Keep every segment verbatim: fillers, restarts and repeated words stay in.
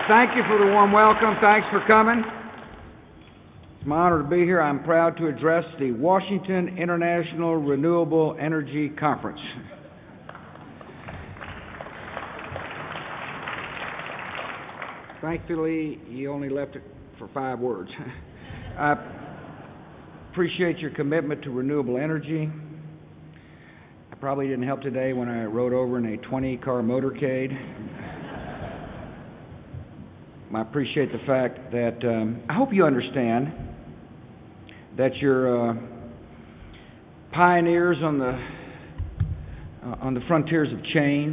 Thank you for the warm welcome. Thanks for coming. It's my honor to be here. I'm proud to address the Washington International Renewable Energy Conference. Thankfully, you only left it for five words. I appreciate your commitment to renewable energy. I probably didn't help today when I rode over in a twenty-car motorcade. I appreciate the fact that um, I hope you understand that you're uh, pioneers on the uh, on the frontiers of change.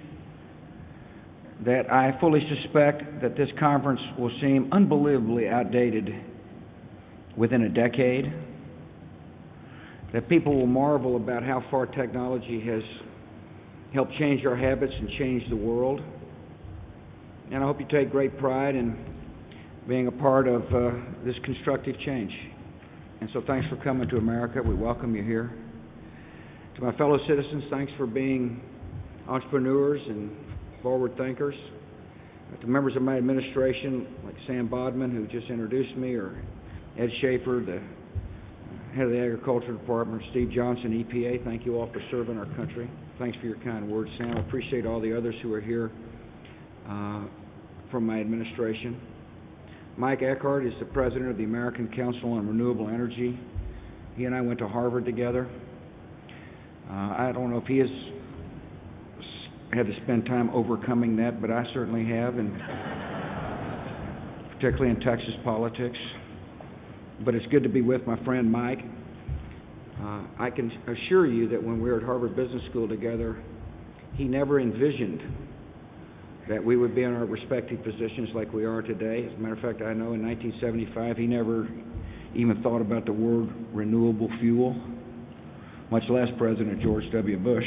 That I fully suspect that this conference will seem unbelievably outdated within a decade. That people will marvel about how far technology has helped change our habits and change the world. And I hope you take great pride in being a part of uh, this constructive change. And so thanks for coming to America. We welcome you here. To my fellow citizens, thanks for being entrepreneurs and forward thinkers. To members of my administration, like Sam Bodman, who just introduced me, or Ed Schaefer, the head of the Agriculture Department, Steve Johnson, E P A, thank you all for serving our country. Thanks for your kind words, Sam. I appreciate all the others who are here uh, from my administration. Mike Eckhart is the president of the American Council on Renewable Energy. He and I went to Harvard together. Uh, I don't know if he has had to spend time overcoming that, but I certainly have, and particularly in Texas politics. But it's good to be with my friend Mike. Uh, I can assure you that when we were at Harvard Business School together, he never envisioned that we would be in our respective positions like we are today. As a matter of fact, I know in nineteen seventy-five he never even thought about the word renewable fuel, much less President George W. Bush.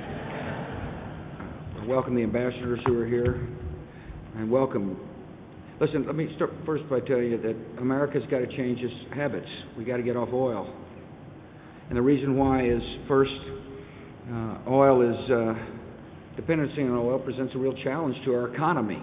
Welcome the ambassadors who are here, and welcome. Listen, let me start first by telling you that America's got to change its habits. We got to get off oil, and the reason why is first, uh, oil is uh, dependency on oil presents a real challenge to our economy.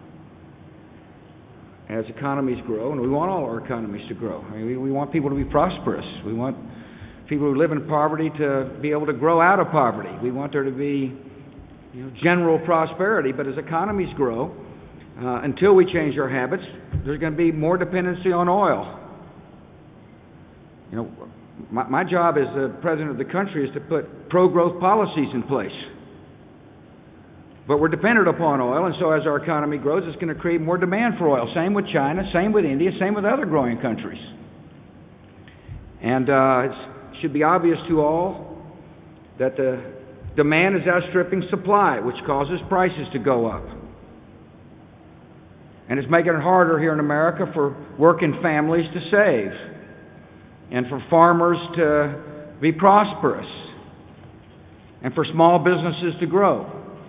As economies grow, and we want all our economies to grow. I mean, we, we want people to be prosperous. We want people who live in poverty to be able to grow out of poverty. We want there to be You know, general prosperity, but as economies grow, uh, until we change our habits, there's going to be more dependency on oil. You know, my, my job as the president of the country is to put pro-growth policies in place. But we're dependent upon oil, and so as our economy grows, it's going to create more demand for oil. Same with China, same with India, same with other growing countries. And uh, it should be obvious to all that the demand is outstripping supply, which causes prices to go up. And it's making it harder here in America for working families to save and for farmers to be prosperous and for small businesses to grow.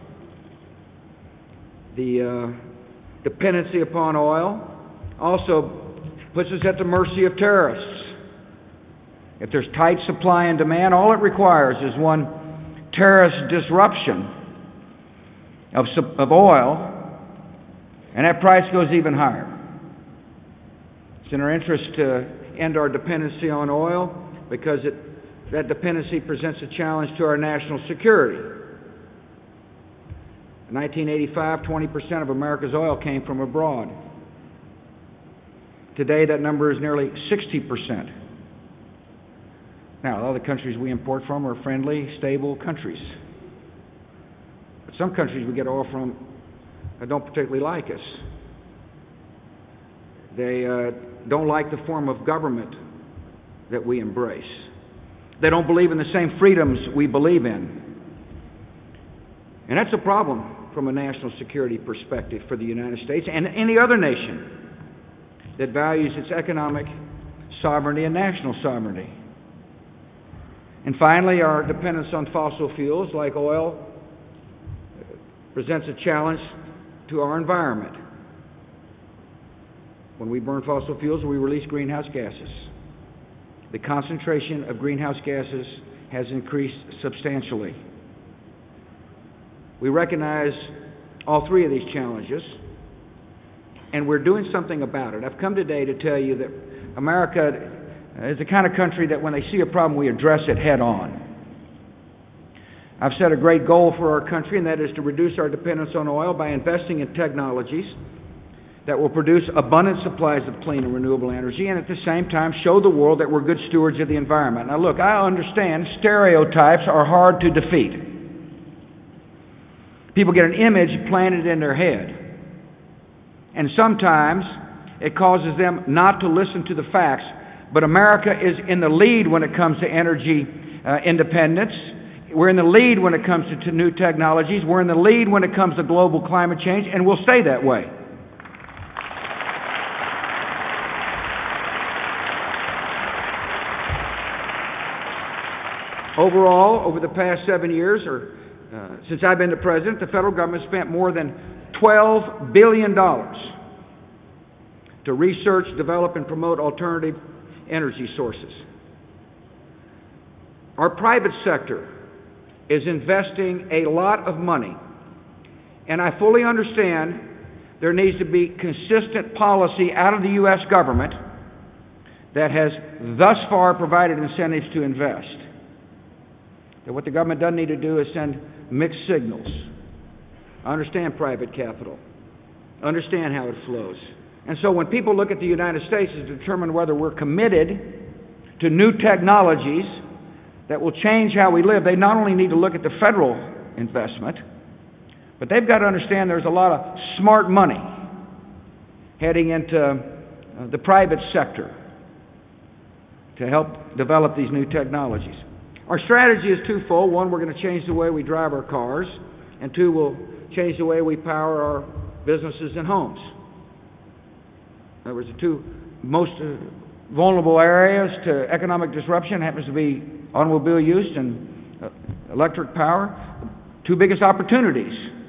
The uh, dependency upon oil also puts us at the mercy of terrorists. If there's tight supply and demand, all it requires is one terrorist disruption of, of oil, and that price goes even higher. It's in our interest to end our dependency on oil because it, that dependency presents a challenge to our national security. In nineteen eighty-five, twenty percent of America's oil came from abroad. Today, that number is nearly sixty percent. Now, a lot of the countries we import from are friendly, stable countries. But some countries we get oil from that don't particularly like us. They uh, don't like the form of government that we embrace. They don't believe in the same freedoms we believe in. And that's a problem from a national security perspective for the United States and any other nation that values its economic sovereignty and national sovereignty. And finally, our dependence on fossil fuels like oil presents a challenge to our environment. When we burn fossil fuels, we release greenhouse gases. The concentration of greenhouse gases has increased substantially. We recognize all three of these challenges, and we're doing something about it. I've come today to tell you that America is the kind of country that when they see a problem, we address it head on. I've set a great goal for our country, and that is to reduce our dependence on oil by investing in technologies that will produce abundant supplies of clean and renewable energy, and at the same time show the world that we're good stewards of the environment. Now look, I understand stereotypes are hard to defeat. People get an image planted in their head, and sometimes it causes them not to listen to the facts. But America is in the lead when it comes to energy uh, independence. We're in the lead when it comes to, to new technologies. We're in the lead when it comes to global climate change, and we'll stay that way. Overall, over the past seven years, or uh, since I've been the president, the federal government spent more than twelve billion dollars to research, develop, and promote alternative energy sources. Our private sector is investing a lot of money, and I fully understand there needs to be consistent policy out of the U S government that has thus far provided incentives to invest. That what the government doesn't need to do is send mixed signals. I understand private capital. I understand how it flows. And so when people look at the United States to determine whether we're committed to new technologies that will change how we live, they not only need to look at the federal investment, but they've got to understand there's a lot of smart money heading into uh, the private sector to help develop these new technologies. Our strategy is twofold. One, we're going to change the way we drive our cars, and two, we'll change the way we power our businesses and homes. In other words, the two most uh, vulnerable areas to economic disruption happens to be automobile use and uh, electric power. Two biggest opportunities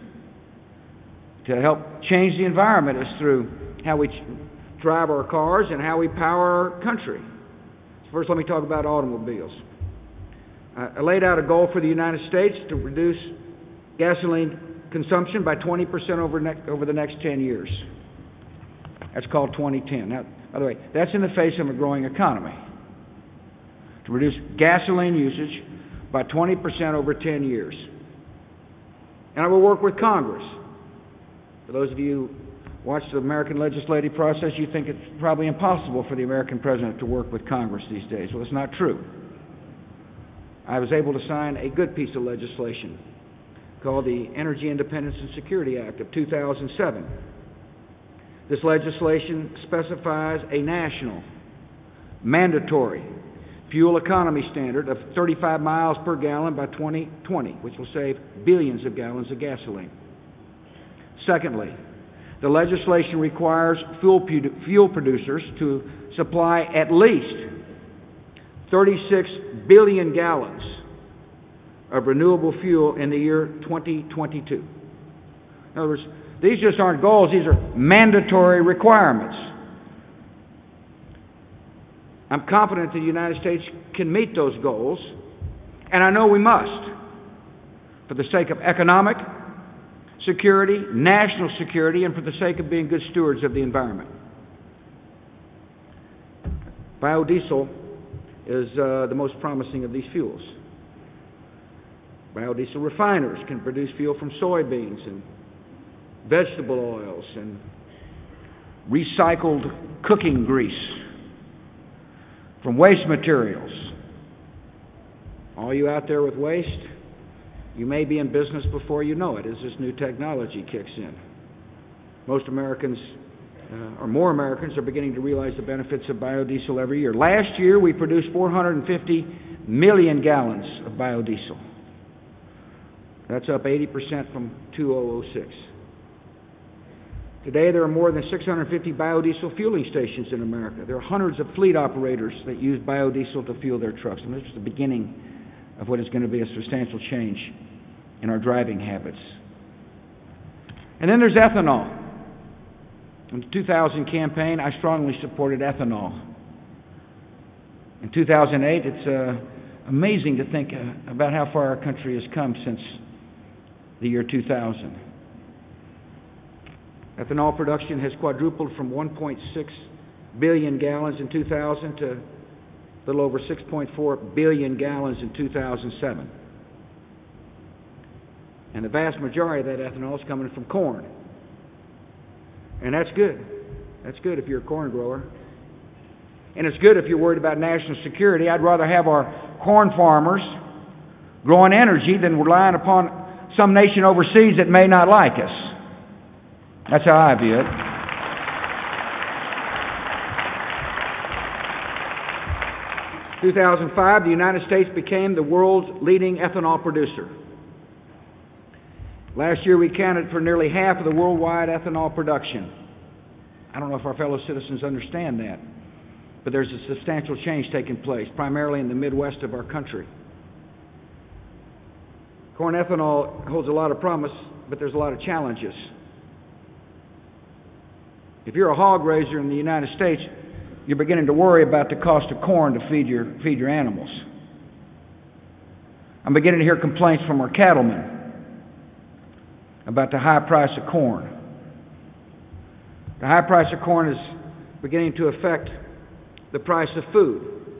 to help change the environment is through how we ch- drive our cars and how we power our country. First, let me talk about automobiles. Uh, I laid out a goal for the United States to reduce gasoline consumption by twenty percent over, ne- over the next ten years. That's called twenty ten. Now, by the way, that's in the face of a growing economy. To reduce gasoline usage by twenty percent over ten years. And I will work with Congress. For those of you who watch the American legislative process, you think it's probably impossible for the American president to work with Congress these days. Well, it's not true. I was able to sign a good piece of legislation called the Energy Independence and Security Act of two thousand seven. This legislation specifies a national, mandatory fuel economy standard of thirty-five miles per gallon by twenty twenty, which will save billions of gallons of gasoline. Secondly, the legislation requires fuel, fuel producers to supply at least thirty-six billion gallons of renewable fuel in the year twenty twenty-two. In other words, these just aren't goals, these are mandatory requirements. I'm confident that the United States can meet those goals, and I know we must, for the sake of economic security, national security, and for the sake of being good stewards of the environment. Biodiesel is uh, the most promising of these fuels. Biodiesel refiners can produce fuel from soybeans and vegetable oils and recycled cooking grease from waste materials. All you out there with waste, you may be in business before you know it as this new technology kicks in. Most Americans, uh, or more Americans, are beginning to realize the benefits of biodiesel every year. Last year, we produced four hundred fifty million gallons of biodiesel. That's up eighty percent from two thousand six. Today, there are more than six hundred fifty biodiesel fueling stations in America. There are hundreds of fleet operators that use biodiesel to fuel their trucks. And this is the beginning of what is going to be a substantial change in our driving habits. And then there's ethanol. In the two thousand campaign, I strongly supported ethanol. In two thousand eight, it's uh, amazing to think uh, about how far our country has come since the year two thousand. Ethanol production has quadrupled from one point six billion gallons in two thousand to a little over six point four billion gallons in two thousand seven. And the vast majority of that ethanol is coming from corn. And that's good. That's good if you're a corn grower. And it's good if you're worried about national security. I'd rather have our corn farmers growing energy than relying upon some nation overseas that may not like us. That's how I view it. two thousand five, the United States became the world's leading ethanol producer. Last year we accounted for nearly half of the worldwide ethanol production. I don't know if our fellow citizens understand that, but there's a substantial change taking place, primarily in the Midwest of our country. Corn ethanol holds a lot of promise, but there's a lot of challenges. If you're a hog raiser in the United States, you're beginning to worry about the cost of corn to feed your, feed your animals. I'm beginning to hear complaints from our cattlemen about the high price of corn. The high price of corn is beginning to affect the price of food.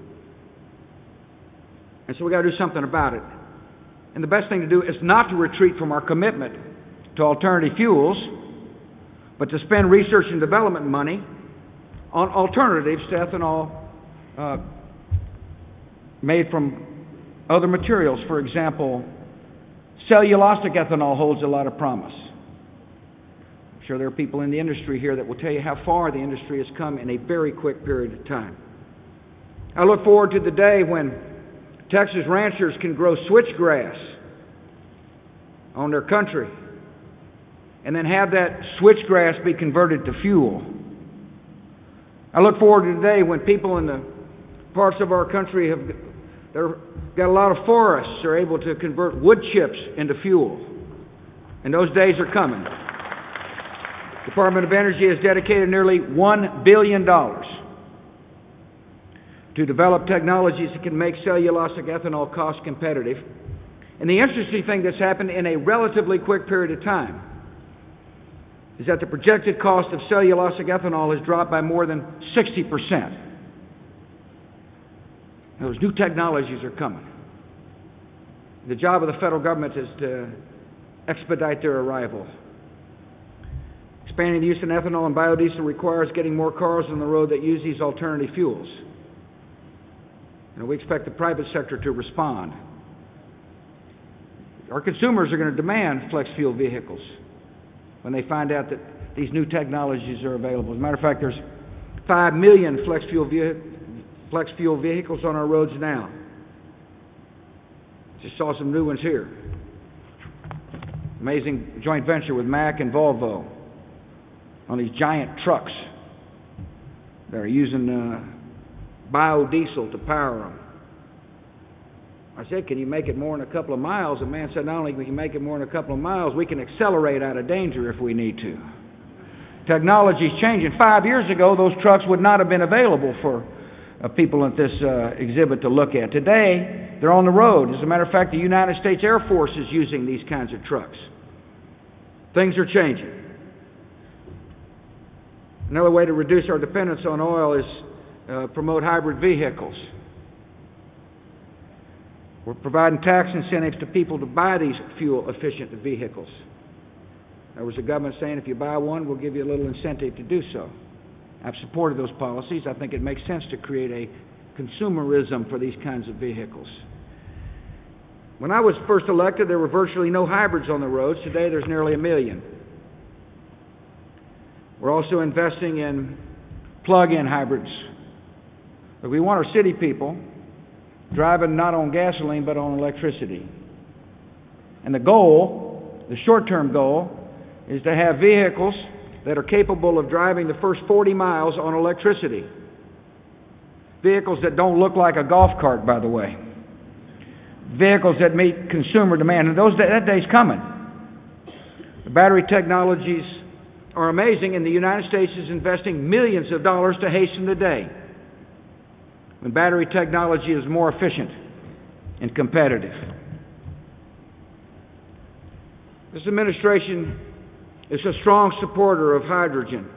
And so we've got to do something about it. And the best thing to do is not to retreat from our commitment to alternative fuels, but to spend research and development money on alternatives to ethanol uh, made from other materials. For example, cellulosic ethanol holds a lot of promise. I'm sure there are people in the industry here that will tell you how far the industry has come in a very quick period of time. I look forward to the day when Texas ranchers can grow switchgrass on their country and then have that switchgrass be converted to fuel. I look forward to the day when people in the parts of our country have got a lot of forests are able to convert wood chips into fuel. And those days are coming. The Department of Energy has dedicated nearly one billion dollars to develop technologies that can make cellulosic ethanol cost competitive. And the interesting thing that's happened in a relatively quick period of time is that the projected cost of cellulosic ethanol has dropped by more than sixty percent. Those new technologies are coming. The job of the federal government is to expedite their arrival. Expanding the use of ethanol and biodiesel requires getting more cars on the road that use these alternative fuels. And we expect the private sector to respond. Our consumers are going to demand flex fuel vehicles when they find out that these new technologies are available. As a matter of fact, there's five million flex fuel, ve- flex fuel vehicles on our roads now. Just saw some new ones here. Amazing joint venture with Mack and Volvo on these giant trucks that are using uh, biodiesel to power them. I said, can you make it more than a couple of miles? The man said, not only can we make it more than a couple of miles, we can accelerate out of danger if we need to. Technology's changing. Five years ago, those trucks would not have been available for uh, people at this uh, exhibit to look at. Today, they're on the road. As a matter of fact, the United States Air Force is using these kinds of trucks. Things are changing. Another way to reduce our dependence on oil is uh, promote hybrid vehicles. We're providing tax incentives to people to buy these fuel-efficient vehicles. There was a government saying, if you buy one, we'll give you a little incentive to do so. I've supported those policies. I think it makes sense to create a consumerism for these kinds of vehicles. When I was first elected, there were virtually no hybrids on the roads. Today, there's nearly a million. We're also investing in plug-in hybrids. But we want our city people driving not on gasoline but on electricity. And the goal, the short-term goal, is to have vehicles that are capable of driving the first forty miles on electricity. Vehicles that don't look like a golf cart, by the way. Vehicles that meet consumer demand. And those that day's coming. The battery technologies are amazing, and the United States is investing millions of dollars to hasten the day when battery technology is more efficient and competitive. This administration is a strong supporter of hydrogen.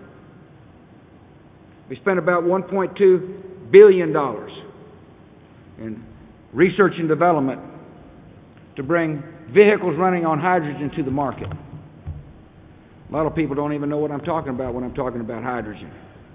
We spent about one point two billion dollars in research and development to bring vehicles running on hydrogen to the market. A lot of people don't even know what I'm talking about when I'm talking about hydrogen.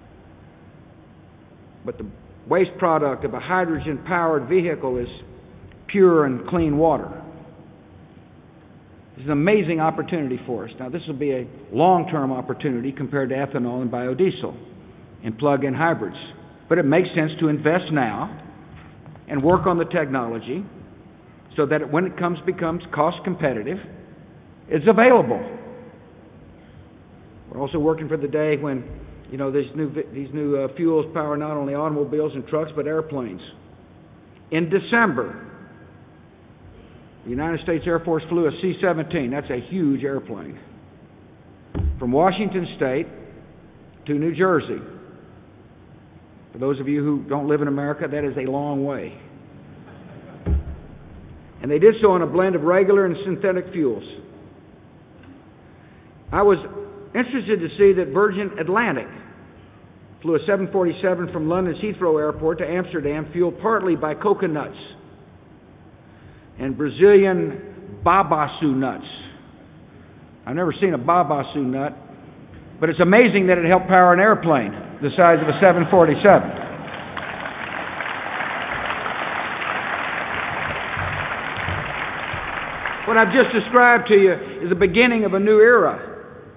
But the waste product of a hydrogen-powered vehicle is pure and clean water. It's an amazing opportunity for us. Now, this will be a long-term opportunity compared to ethanol and biodiesel and plug-in hybrids. But it makes sense to invest now and work on the technology so that it, when it comes becomes cost competitive, it's available. We're also working for the day when, you know, these new these new uh, fuels power not only automobiles and trucks but airplanes. In December, the United States Air Force flew a C seventeen. That's a huge airplane. From Washington State to New Jersey. For those of you who don't live in America, that is a long way. And they did so on a blend of regular and synthetic fuels. I was interested to see that Virgin Atlantic flew a seven forty-seven from London's Heathrow Airport to Amsterdam, fueled partly by coconuts and Brazilian babaçu nuts. I've never seen a babaçu nut, but it's amazing that it helped power an airplane the size of a seven forty-seven. What I've just described to you is the beginning of a new era.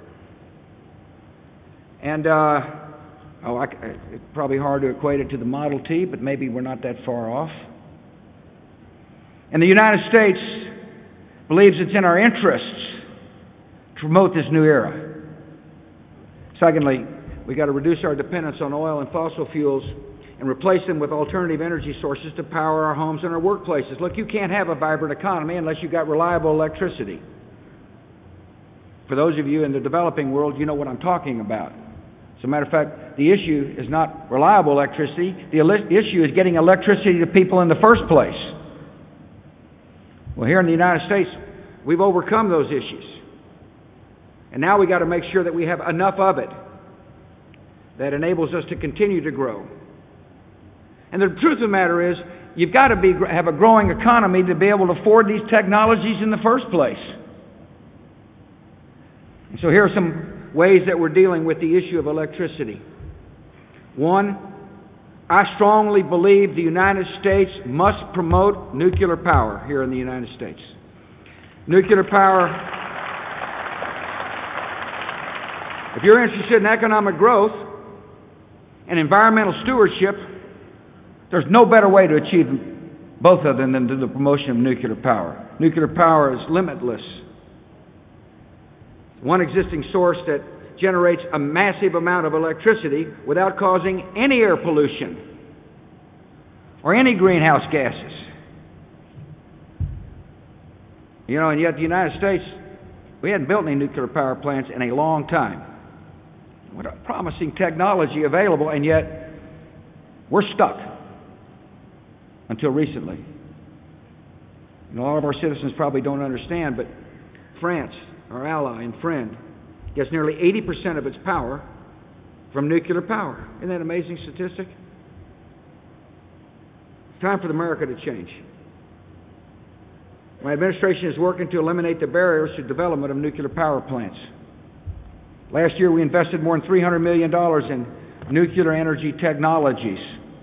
And, uh, oh, I, it's probably hard to equate it to the Model T, but maybe we're not that far off. And the United States believes it's in our interests to promote this new era. Secondly, we've got to reduce our dependence on oil and fossil fuels and replace them with alternative energy sources to power our homes and our workplaces. Look, you can't have a vibrant economy unless you've got reliable electricity. For those of you in the developing world, you know what I'm talking about. As a matter of fact, the issue is not reliable electricity. The issue is getting electricity to people in the first place. Well, here in the United States, we've overcome those issues. And now we've got to make sure that we have enough of it that enables us to continue to grow. And the truth of the matter is, you've got to be, have a growing economy to be able to afford these technologies in the first place. And so here are some ways that we're dealing with the issue of electricity. One, I strongly believe the United States must promote nuclear power here in the United States. Nuclear power, if you're interested in economic growth and environmental stewardship, there's no better way to achieve both of them than through the promotion of nuclear power. Nuclear power is limitless. One existing source that generates a massive amount of electricity without causing any air pollution or any greenhouse gases. You know, and yet the United States, we hadn't built any nuclear power plants in a long time. What a promising technology available, and yet we're stuck until recently. And a lot of our citizens probably don't understand, but France, our ally and friend, gets nearly eighty percent of its power from nuclear power. Isn't that an amazing statistic? It's time for America to change. My administration is working to eliminate the barriers to development of nuclear power plants. Last year we invested more than three hundred million dollars in nuclear energy technologies.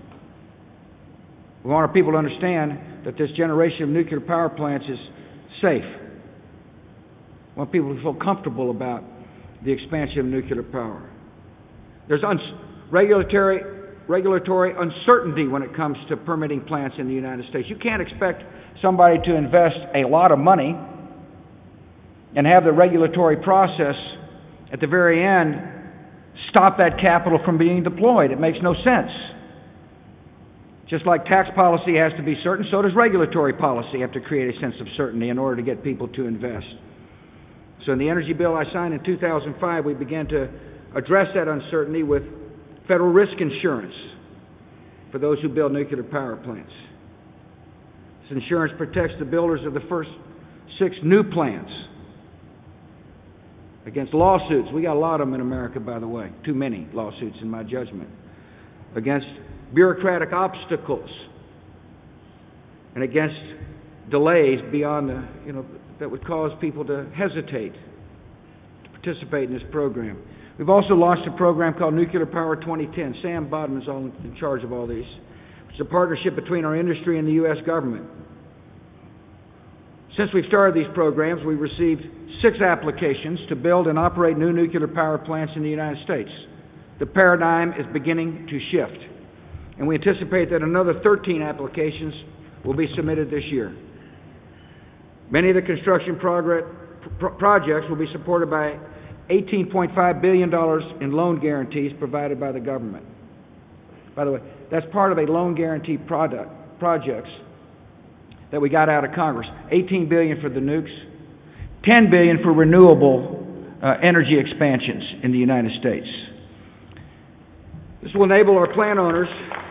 We want our people to understand that this generation of nuclear power plants is safe. We want people to feel comfortable about the expansion of nuclear power. There's uns- regulatory, regulatory uncertainty when it comes to permitting plants in the United States. You can't expect somebody to invest a lot of money and have the regulatory process at the very end stop that capital from being deployed. It makes no sense. Just like tax policy has to be certain, so does regulatory policy have to create a sense of certainty in order to get people to invest. So in the energy bill I signed in two thousand five, we began to address that uncertainty with federal risk insurance for those who build nuclear power plants. This insurance protects the builders of the first six new plants against lawsuits. We got a lot of them in America, by the way. Too many lawsuits, in my judgment. Against bureaucratic obstacles. And against delays beyond the, you know, that would cause people to hesitate to participate in this program. We've also launched a program called Nuclear Power twenty ten. Sam Bodman's all in charge of all these. It's a partnership between our industry and the U S government. Since we've started these programs, we've received six applications to build and operate new nuclear power plants in the United States. The paradigm is beginning to shift, and we anticipate that another thirteen applications will be submitted this year. Many of the construction progress, pro projects will be supported by eighteen point five billion dollars in loan guarantees provided by the government. By the way, that's part of a loan guarantee product, projects that we got out of Congress. eighteen billion dollars for the nukes, ten billion dollars for renewable uh, energy expansions in the United States. This will enable our plant owners,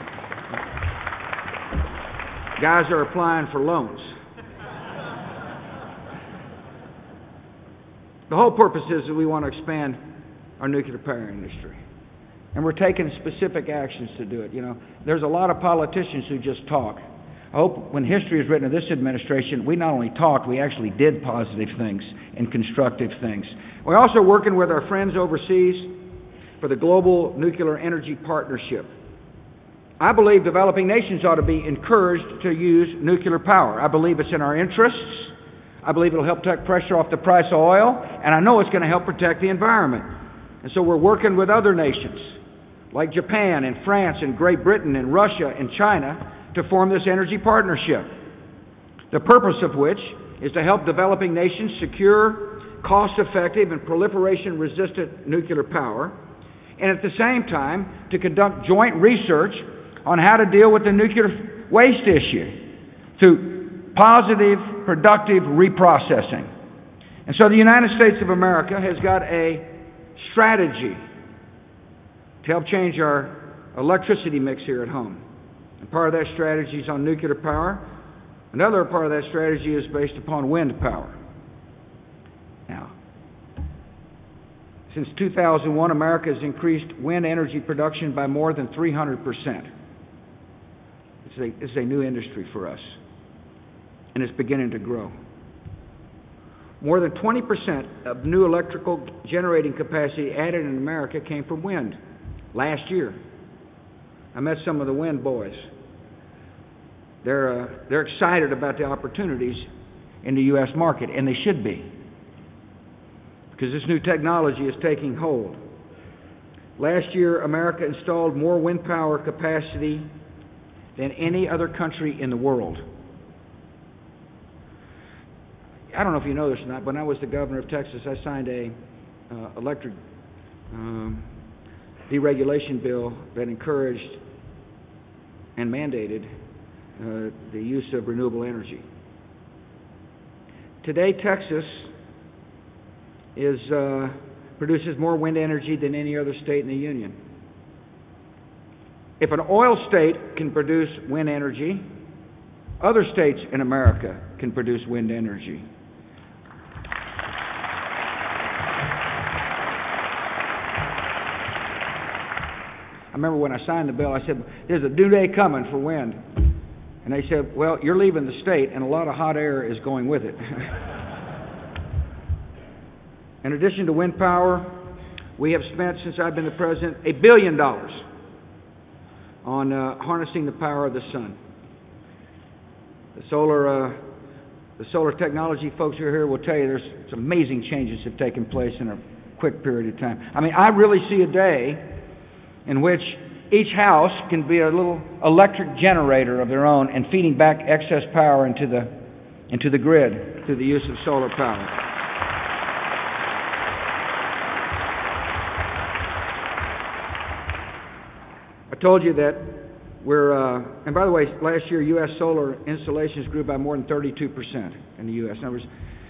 guys are applying for loans. The whole purpose is that we want to expand our nuclear power industry. And we're taking specific actions to do it. You know, there's a lot of politicians who just talk. I hope when history is written of this administration, we not only talked, we actually did positive things and constructive things. We're also working with our friends overseas for the Global Nuclear Energy Partnership. I believe developing nations ought to be encouraged to use nuclear power. I believe it's in our interests. I believe it'll help take pressure off the price of oil, and I know it's going to help protect the environment. And so we're working with other nations, like Japan and France and Great Britain and Russia and China, to form this energy partnership, the purpose of which is to help developing nations secure cost-effective and proliferation-resistant nuclear power, and at the same time to conduct joint research on how to deal with the nuclear waste issue through positive, productive reprocessing. And so the United States of America has got a strategy to help change our electricity mix here at home. And part of that strategy is on nuclear power. Another part of that strategy is based upon wind power. Now, since two thousand one, America has increased wind energy production by more than three hundred percent. It's a, it's a new industry for us, and it's beginning to grow. More than twenty percent of new electrical generating capacity added in America came from wind last year. I met some of the wind boys. They're, uh, they're excited about the opportunities in the U S market, and they should be, because this new technology is taking hold. Last year, America installed more wind power capacity than any other country in the world. I don't know if you know this or not, but when I was the governor of Texas, I signed a uh, electric um, deregulation bill that encouraged and mandated uh, the use of renewable energy. Today, Texas is uh, produces more wind energy than any other state in the union. If an oil state can produce wind energy, other states in America can produce wind energy. I remember when I signed the bill, I said, there's a new day coming for wind. And they said, well, you're leaving the state, and a lot of hot air is going with it. In addition to wind power, we have spent, since I've been the president, a billion dollars on uh, harnessing the power of the sun. The solar, uh, the solar technology folks who are here will tell you there's some amazing changes have taken place in a quick period of time. I mean, I really see a day in which each house can be a little electric generator of their own and feeding back excess power into the into the grid through the use of solar power. I told you that we're, uh, and by the way, last year U S solar installations grew by more than thirty-two percent in the U S. In other words,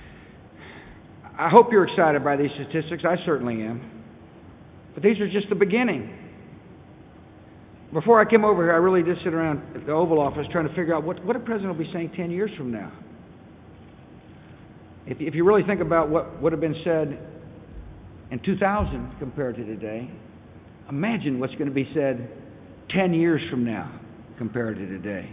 I hope you're excited by these statistics. I certainly am. But these are just the beginning. Before I came over here, I really did sit around at the Oval Office trying to figure out what, what a president will be saying ten years from now. If, if you really think about what would have been said in two thousand compared to today. Imagine what's going to be said ten years from now compared to today.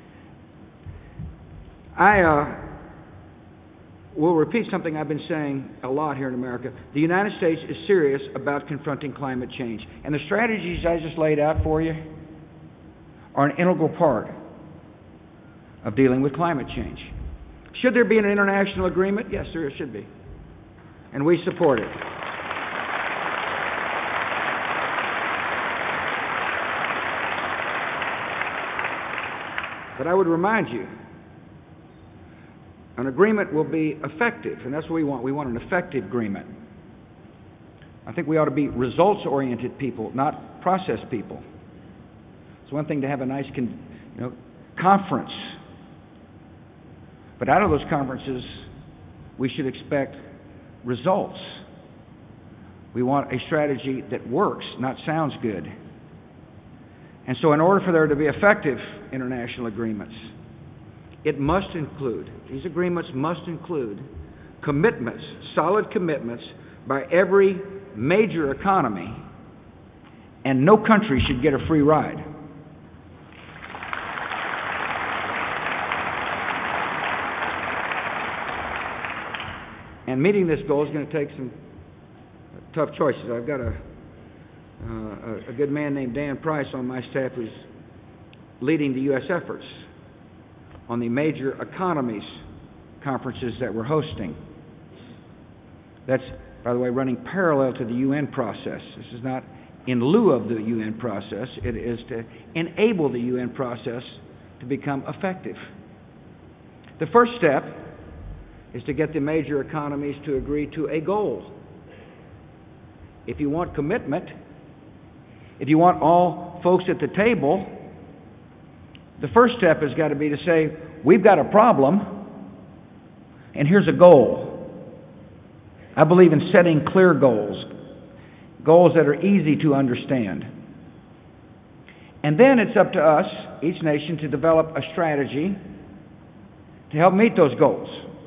I uh, will repeat something I've been saying a lot here in America. The United States is serious about confronting climate change. And the strategies I just laid out for you are an integral part of dealing with climate change. Should there be an international agreement? Yes, there should be. And we support it. But I would remind you, an agreement will be effective, and that's what we want. We want an effective agreement. I think we ought to be results-oriented people, not process people. It's one thing to have a nice con- you know, conference, but out of those conferences, we should expect results. We want a strategy that works, not sounds good. And so in order for there to be effective international agreements, it must include, these agreements must include commitments, solid commitments by every major economy, and no country should get a free ride. And meeting this goal is going to take some tough choices. I've got a Uh, a good man named Dan Price on my staff who's leading the U S efforts on the major economies conferences that we're hosting. That's, by the way, running parallel to the U N process. This is not in lieu of the U N process. It is to enable the U N process to become effective. The first step is to get the major economies to agree to a goal. If you want commitment, if you want all folks at the table, the first step has got to be to say, we've got a problem, and here's a goal. I believe in setting clear goals, goals that are easy to understand. And then it's up to us, each nation, to develop a strategy to help meet those goals.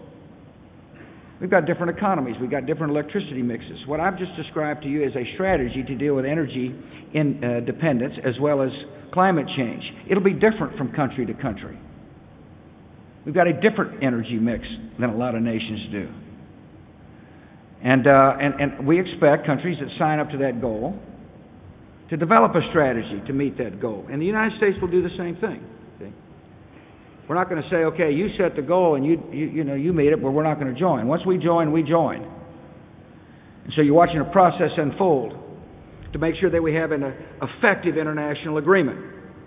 We've got different economies. We've got different electricity mixes. What I've just described to you is a strategy to deal with energy independence as well as climate change. It'll be different from country to country. We've got a different energy mix than a lot of nations do. And, uh, and, and we expect countries that sign up to that goal to develop a strategy to meet that goal. And the United States will do the same thing. See? We're not going to say, okay, you set the goal and you, you, you know, you meet it, but we're not going to join. Once we join, we join. And so you're watching a process unfold to make sure that we have an uh, effective international agreement.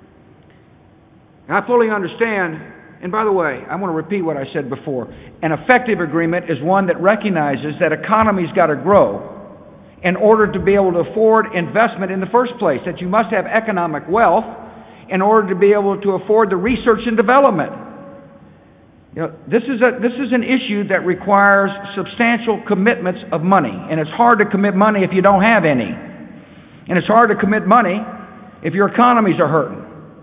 And I fully understand, and by the way, I want to repeat what I said before. An effective agreement is one that recognizes that economies got to grow in order to be able to afford investment in the first place, that you must have economic wealth in order to be able to afford the research and development. You know, this is a this is an issue that requires substantial commitments of money, and it's hard to commit money if you don't have any, and it's hard to commit money if your economies are hurting.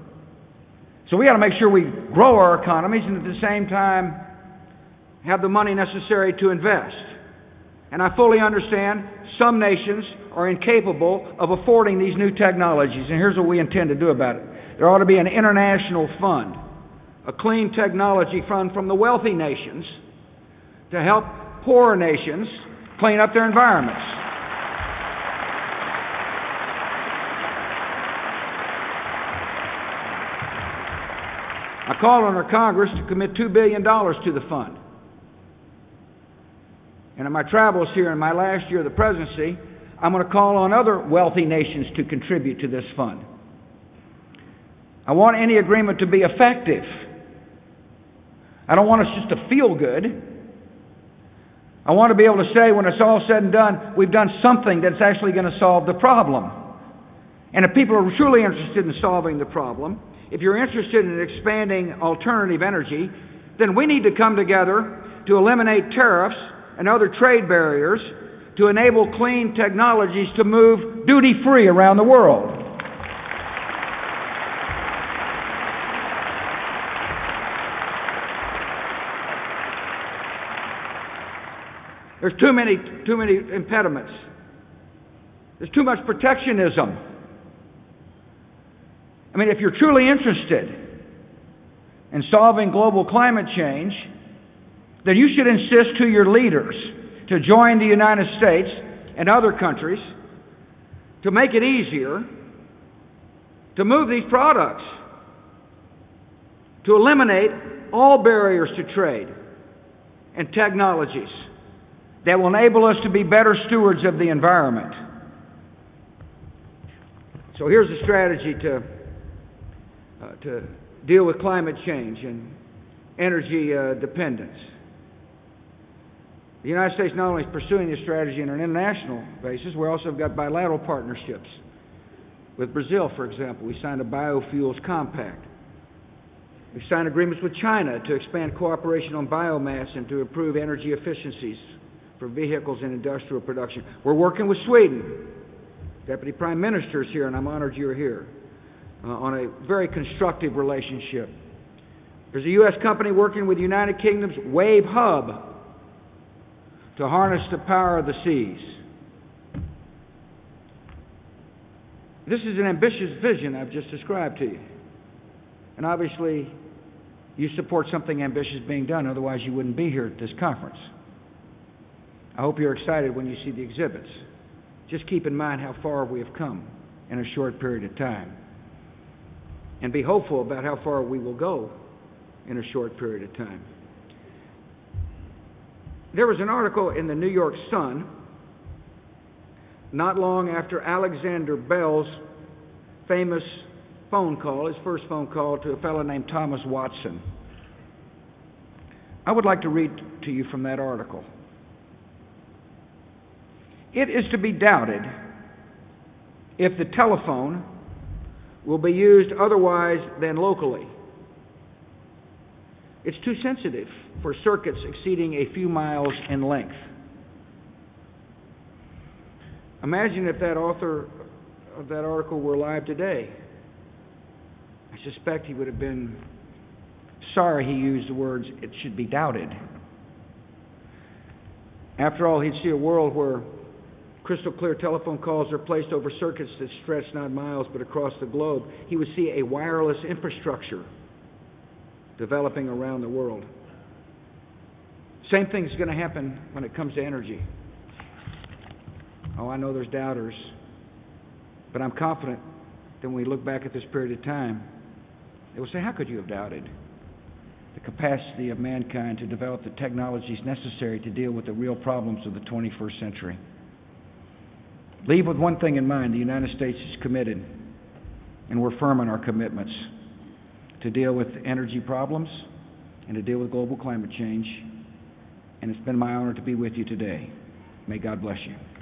So we got to make sure we grow our economies and at the same time have the money necessary to invest. And I fully understand some nations are incapable of affording these new technologies, and here's what we intend to do about it. There ought to be an international fund, a clean technology fund from the wealthy nations to help poorer nations clean up their environments. I call on our Congress to commit two billion dollars to the fund. And in my travels here in my last year of the presidency, I'm going to call on other wealthy nations to contribute to this fund. I want any agreement to be effective. I don't want us just to feel good. I want to be able to say when it's all said and done, we've done something that's actually going to solve the problem. And if people are truly interested in solving the problem, if you're interested in expanding alternative energy, then we need to come together to eliminate tariffs and other trade barriers to enable clean technologies to move duty-free around the world. There's too many, too many impediments There's too much protectionism. I mean, if you're truly interested in solving global climate change, then you should insist to your leaders to join the United States and other countries to make it easier to move these products, to eliminate all barriers to trade and technologies that will enable us to be better stewards of the environment. So here's a strategy to uh, to deal with climate change and energy uh, dependence. The United States not only is pursuing this strategy on an international basis, we also have got bilateral partnerships. With Brazil, for example, we signed a biofuels compact. We've signed agreements with China to expand cooperation on biomass and to improve energy efficiencies for vehicles and industrial production. We're working with Sweden. Deputy Prime Minister is here, and I'm honored you're here, uh, on a very constructive relationship. There's a U S company working with the United Kingdom's Wave Hub to harness the power of the seas. This is an ambitious vision I've just described to you. And obviously, you support something ambitious being done, otherwise you wouldn't be here at this conference. I hope you're excited when you see the exhibits. Just keep in mind how far we have come in a short period of time. And be hopeful about how far we will go in a short period of time. There was an article in the New York Sun not long after Alexander Bell's famous phone call, his first phone call to a fellow named Thomas Watson. I would like to read to you from that article. It is to be doubted if the telephone will be used otherwise than locally. It's too sensitive for circuits exceeding a few miles in length. Imagine if that author of that article were alive today. I suspect he would have been sorry he used the words, "it should be doubted." After all, he'd see a world where crystal clear telephone calls are placed over circuits that stretch not miles but across the globe. He would see a wireless infrastructure developing around the world. Same thing's going to happen when it comes to energy. Oh, I know there's doubters, but I'm confident that when we look back at this period of time, they will say, how could you have doubted the capacity of mankind to develop the technologies necessary to deal with the real problems of the twenty-first century? Leave with one thing in mind: the United States is committed, and we're firm in our commitments to deal with energy problems and to deal with global climate change. And it's been my honor to be with you today. May God bless you.